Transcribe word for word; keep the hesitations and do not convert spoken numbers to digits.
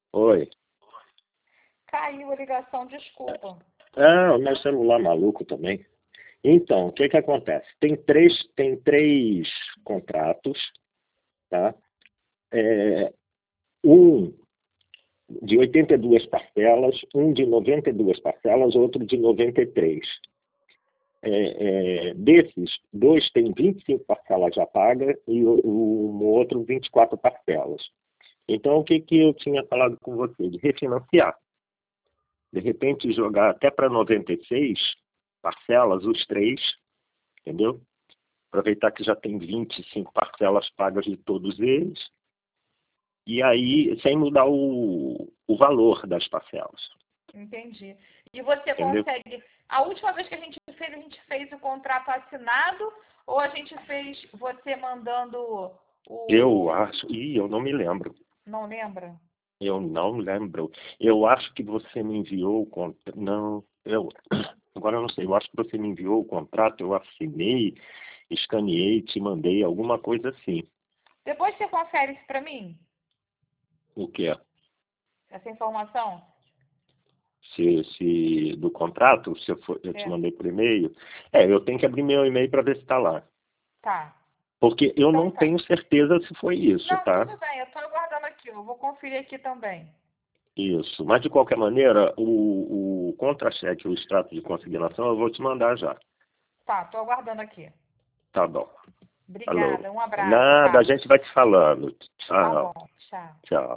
Oi. Caiu a ligação, desculpa. Ah, o meu celular maluco também. Então, o que que acontece? Tem três, tem três contratos, tá? É, um de oitenta e duas parcelas, um de noventa e duas parcelas, outro de noventa e três. É, é, desses, dois têm vinte e cinco parcelas já pagas e o, o, o outro vinte e quatro parcelas. Então, o que, que eu tinha falado com você? De refinanciar. De repente, jogar até para noventa e seis parcelas, os três, entendeu? Aproveitar que já tem vinte e cinco parcelas pagas de todos eles, e aí, sem mudar o, o valor das parcelas, Entendi. E você entendeu? consegue. A última vez que a gente fez, a gente fez o contrato assinado ou a gente fez você mandando Eu o. acho, ih, eu não me lembro. Não lembra? Eu não lembro. Eu acho que você me enviou o contrato. Não, eu. Agora eu não sei. Eu acho que você me enviou o contrato, eu assinei, escaneei, te mandei, alguma coisa assim. Depois você confere isso para mim, O que é? essa informação? Se, se do contrato, se eu, for, eu te É. mandei por e-mail. É, eu tenho que abrir meu e-mail para ver se está lá. Tá. Porque eu Então não tá. tenho certeza se foi isso, Não, tá? tudo bem, eu estou aguardando aqui. Eu vou conferir aqui também. Isso. Mas, de qualquer maneira, o, o contra-cheque, o extrato de consignação, eu vou te mandar já. Tá, estou aguardando aqui. Tá bom. Falou. Obrigada, um abraço, Nada, a Carlos. gente vai te falando. Tá Tchau. bom, tchau. Tchau.